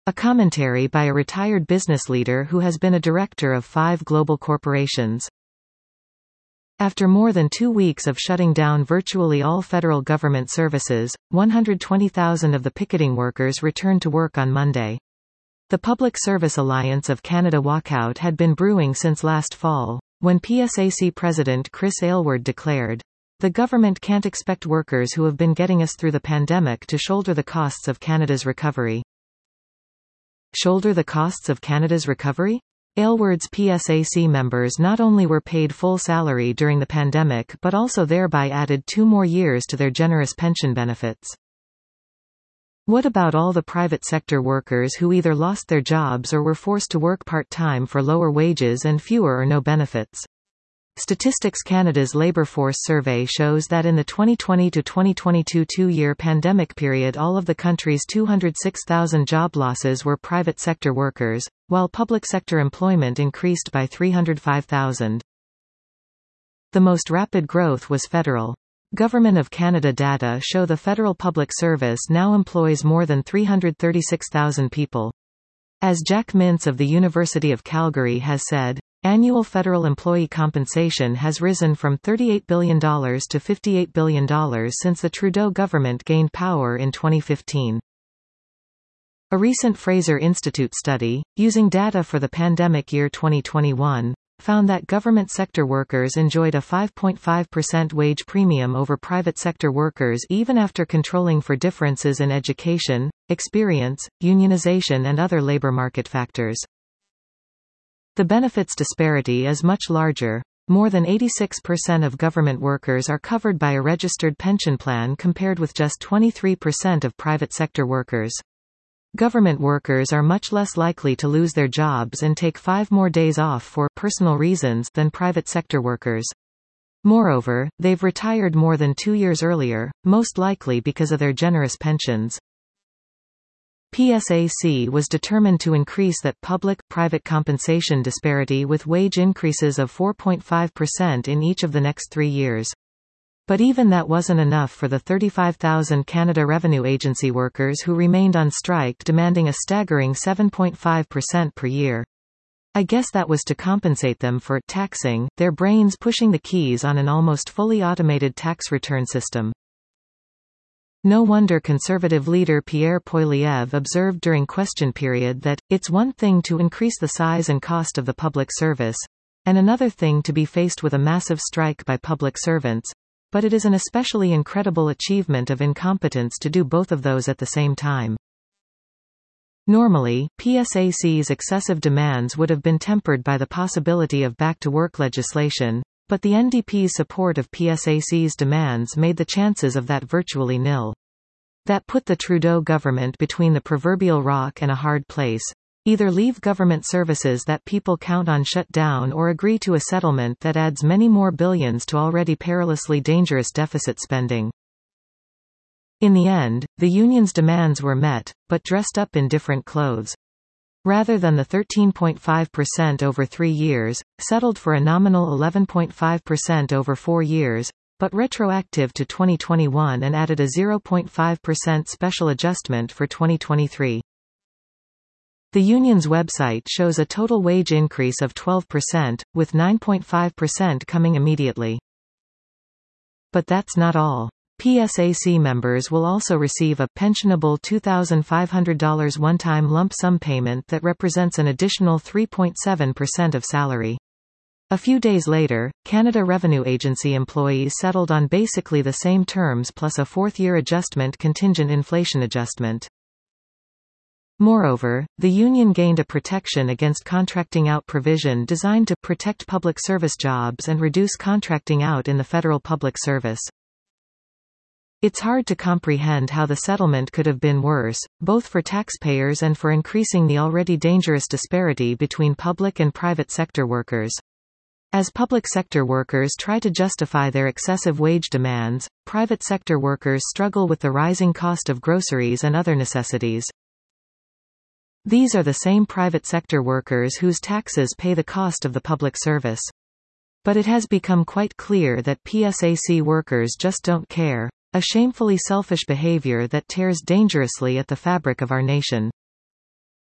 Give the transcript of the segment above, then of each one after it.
A commentary by a retired business leader who has been a director of 5 global corporations. After more than 2 weeks of shutting down virtually all federal government services, 120,000 of the picketing workers returned to work on Monday. The Public Service Alliance of Canada walkout had been brewing since last fall, when PSAC President Chris Aylward declared, "The government can't expect workers who have been getting us through the pandemic to shoulder the costs of Canada's recovery." Shoulder the costs of Canada's recovery? Aylward's PSAC members not only were paid full salary during the pandemic but also thereby added 2 more years to their generous pension benefits. What about all the private sector workers who either lost their jobs or were forced to work part-time for lower wages and fewer or no benefits? Statistics Canada's labour force survey shows that in the 2020 to 2022 2-year pandemic period all of the country's 206,000 job losses were private sector workers, while public sector employment increased by 305,000. The most rapid growth was federal. Government of Canada data show the federal public service now employs more than 336,000 people. As Jack Mintz of the University of Calgary has said, annual federal employee compensation has risen from $38 billion to $58 billion since the Trudeau government gained power in 2015. A recent Fraser Institute study, using data for the pandemic year 2021, found that government sector workers enjoyed a 5.5% wage premium over private sector workers even after controlling for differences in education, experience, unionization and other labor market factors. The benefits disparity is much larger. More than 86% of government workers are covered by a registered pension plan compared with just 23% of private sector workers. Government workers are much less likely to lose their jobs and take 5 more days off for personal reasons than private sector workers. Moreover, they've retired more than 2 years earlier, most likely because of their generous pensions. PSAC was determined to increase that public-private compensation disparity with wage increases of 4.5% in each of the next 3 years. But even that wasn't enough for the 35,000 Canada Revenue Agency workers who remained on strike demanding a staggering 7.5% per year. I guess that was to compensate them for taxing their brains pushing the keys on an almost fully automated tax return system. No wonder Conservative leader Pierre Poilievre observed during question period that, it's one thing to increase the size and cost of the public service, and another thing to be faced with a massive strike by public servants, but it is an especially incredible achievement of incompetence to do both of those at the same time. Normally, PSAC's excessive demands would have been tempered by the possibility of back-to-work legislation, but the NDP's support of PSAC's demands made the chances of that virtually nil. That put the Trudeau government between the proverbial rock and a hard place. Either leave government services that people count on shut down or agree to a settlement that adds many more billions to already perilously dangerous deficit spending. In the end, the union's demands were met, but dressed up in different clothes. Rather than the 13.5% over 3 years, settled for a nominal 11.5% over 4 years, but retroactive to 2021 and added a 0.5% special adjustment for 2023. The union's website shows a total wage increase of 12%, with 9.5% coming immediately. But that's not all. PSAC members will also receive a pensionable $2,500 one-time lump sum payment that represents an additional 3.7% of salary. A few days later, Canada Revenue Agency employees settled on basically the same terms plus a 4th-year adjustment contingent inflation adjustment. Moreover, the union gained a protection against contracting out provision designed to protect public service jobs and reduce contracting out in the federal public service. It's hard to comprehend how the settlement could have been worse, both for taxpayers and for increasing the already dangerous disparity between public and private sector workers. As public sector workers try to justify their excessive wage demands, private sector workers struggle with the rising cost of groceries and other necessities. These are the same private sector workers whose taxes pay the cost of the public service. But it has become quite clear that PSAC workers just don't care. A shamefully selfish behavior that tears dangerously at the fabric of our nation.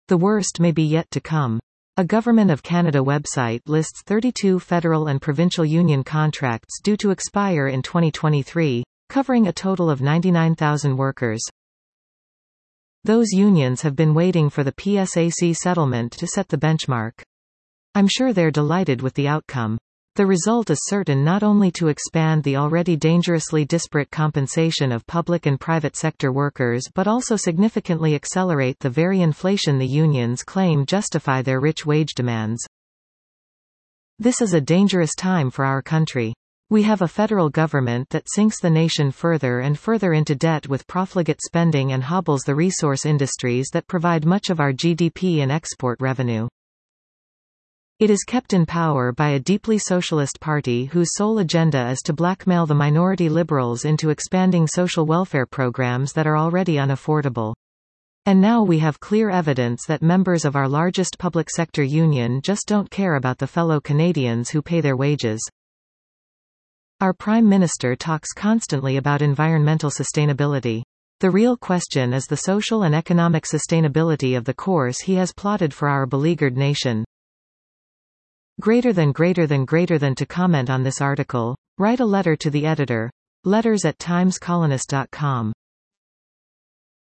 The worst may be yet to come. A Government of Canada website lists 32 federal and provincial union contracts due to expire in 2023, covering a total of 99,000 workers. Those unions have been waiting for the PSAC settlement to set the benchmark. I'm sure they're delighted with the outcome. The result is certain not only to expand the already dangerously disparate compensation of public and private sector workers but also significantly accelerate the very inflation the unions claim justify their rich wage demands. This is a dangerous time for our country. We have a federal government that sinks the nation further and further into debt with profligate spending and hobbles the resource industries that provide much of our GDP and export revenue. It is kept in power by a deeply socialist party whose sole agenda is to blackmail the minority liberals into expanding social welfare programs that are already unaffordable. And now we have clear evidence that members of our largest public sector union just don't care about the fellow Canadians who pay their wages. Our Prime Minister talks constantly about environmental sustainability. The real question is the social and economic sustainability of the course he has plotted for our beleaguered nation. Greater than to comment on this article, write a letter to the editor. letters@timescolonist.com